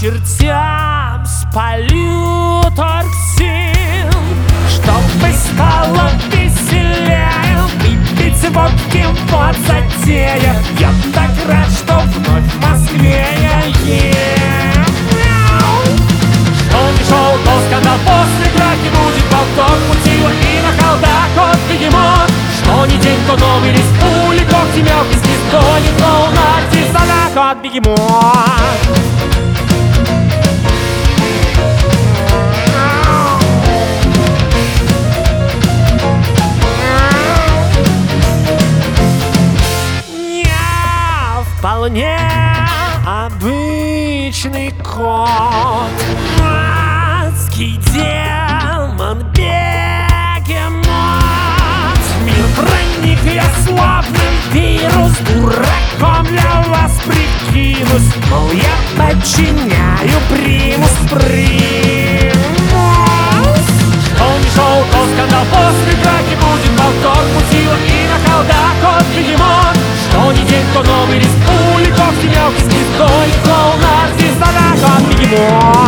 чертям спалю токсин, чтобы стало веселее выпить водки вот затея. Я так рад, что вновь в Москве я ем. Что не шел, то скандал после драки будет, болток, мутила и нахалда, кот бегемот. Что не день, то новый лист, пули, когти, мелкий свист, кто не клоун, артист, она кот бегемот. Вполне обычный кот, адский демон, бегемот. В мир проник я славным вирус, дураком для вас прикинусь, мол, я подчиняю примус. Что не шоу, то скандал после драки будет, болток, мутила и нахалда, кот бегемот. Что не день, то новый лист, пули, когти, мелкий свист, кто не клоун, артист, она кот бегемот.